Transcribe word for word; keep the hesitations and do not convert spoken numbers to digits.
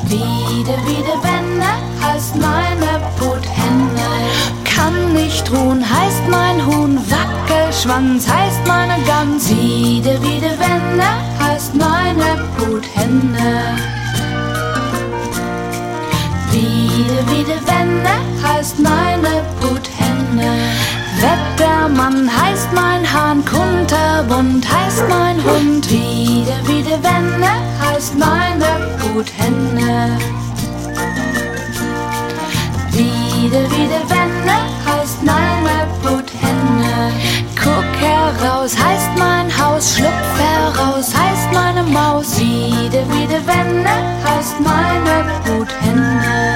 Wiede, Wiede, Wende heißt meine Bruthenne. Kann nicht ruhen heißt mein Huhn, Wackelschwanz heißt meine Gans. Wiede, Wiede, Wende heißt meine Bruthenne. Wiede, Wiede, Wende heißt meine Bruthenne. Wettermann heißt mein Hahn, kunterbunt heißt mein Hund. Wiede, Wiede, Wende heißt meine Bruthenne. Wiede, Wiede, Wende heißt meine Bruthenne. Guck heraus heißt mein Haus, schlupf heraus heißt meine Maus. Wiede, Wiede, Wende heißt meine Bruthenne.